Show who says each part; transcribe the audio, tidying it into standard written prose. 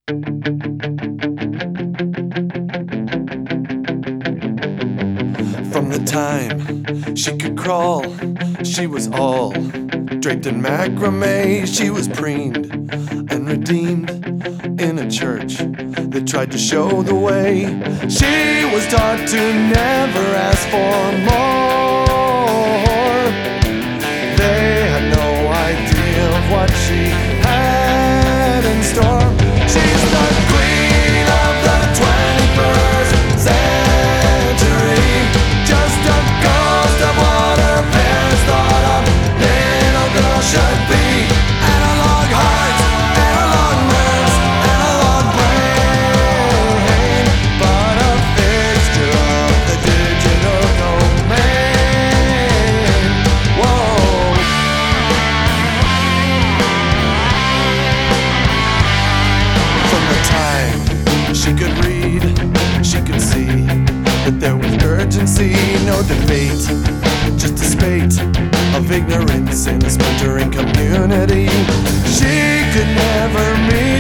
Speaker 1: From the time she could crawl, she was all draped in macrame. She was preened and redeemed in a church that tried to show the way. She was taught to never ask for more. They had no idea of what she had in store. She's the queen of the 21st century, just a ghost of what her parents thought a little girl should be. Analog hearts, analog nerves, analog brain, but a fixture of the digital domain. Whoa. From the time she could read, she could see that there was urgency, no debate, just a spate of ignorance in a splintering community. She could never meet